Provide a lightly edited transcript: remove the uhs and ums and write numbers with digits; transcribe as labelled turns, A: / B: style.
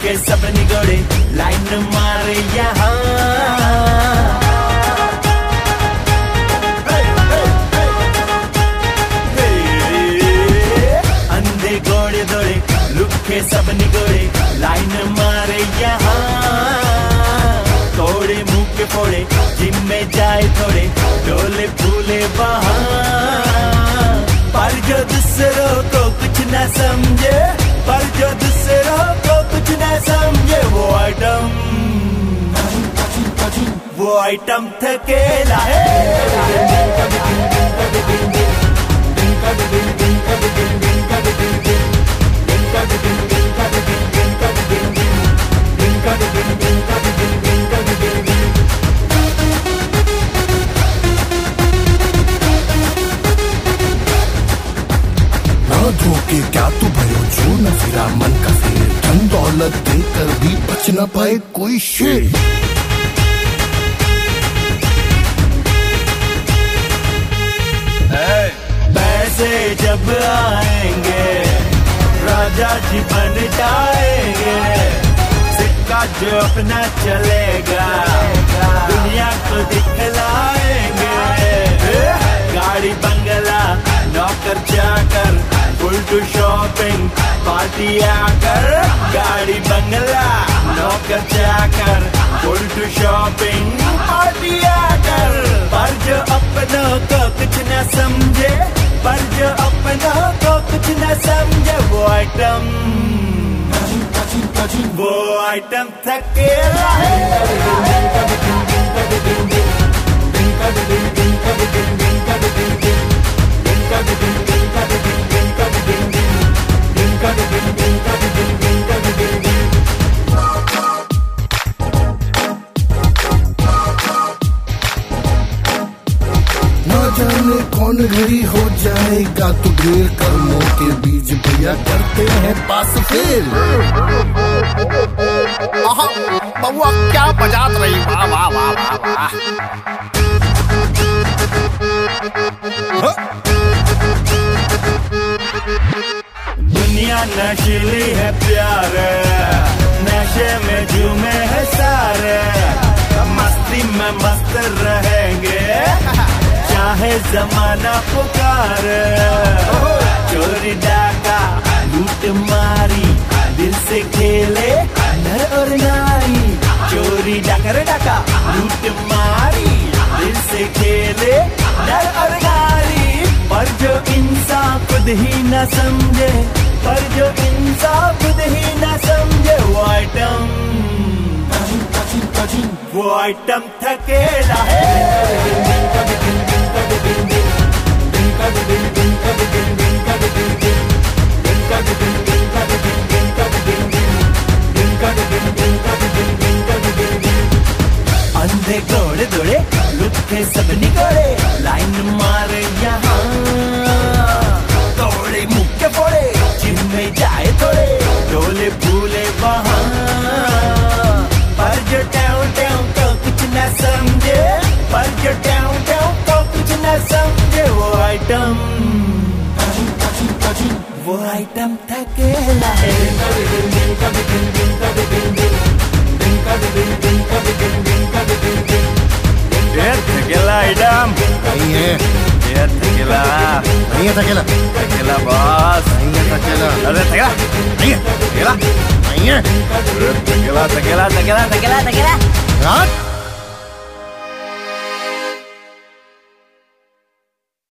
A: के सब निगोड़े लाइन मारे यहाँ। अंधे घोड़े दौड़े लुक्के सब निगोड़े लाइन मारे यहाँ। थोड़े मुंह के फोड़े जिम में जाए थोड़े डोले फूले वहाँ। पर जो दूसरों को कुछ न समझे, पर जो दूसरों को कुछ न समझे, वो आइटम थकेला है।
B: धोखे क्या तू भयो जो न फिरा मन का फेर, धन दौलत देकर भी बच न पाए कोई शेर।
A: पैसे जब आएंगे राजा जी बन जाएंगे, सिक्का जो अपना चलेगा दुनिया को दिखलाएंगे। गाड़ी बंगला नौकर चाकर फुल टू शॉपिंग पार्टी आकर। गाड़ी बंगला नौकर चाकर फुल टू शॉपिंग पार्टी आकर। पर जो अपनों को कुछ न समझे, पर जो अपनों को कुछ न समझे, वो आइटम थकेला है।
B: जाने कौन घड़ी हो जाएगा तो ढेर कर्मों के बीज भैया करते हैं पास फेल।
C: बबुआ क्या बजात रही, वाह वाह वाह वाह वाह।
A: दुनिया नशीली है प्यारे, नशे में झूमे है सारे। मस्ती में मस्त रहेंगे चाहे जमाना पुकारे। चोरी डाका लूट मारी दिल से खेले नर और नारी। चोरी डाका लूट मारी दिल से खेले नर और नारी। पर जो इंसान खुद ही न समझे, पर जो इंसान खुद ही न समझे, वो आइटम थकेला है। अंधे घोड़े दौड़े लुक्के सब निगोड़े लाइन मारे यहाँ। थोड़े मुंह के फोड़े जिम में जाए थोड़े डोले फूले वहाँ। पर जो टाउ को कुछ न समझे, पर जो टाउ को कुछ न समझे, वो आइटम थकेला है। थकेला आइटम
B: नहीं है,
A: थकेला
B: नहीं है, थकेला
A: थकेला बॉस
B: नहीं है, थकेला
A: अरे थकेला नहीं है, थकेला
B: नहीं है,
A: थकेला थकेला थकेला थकेला थकेला।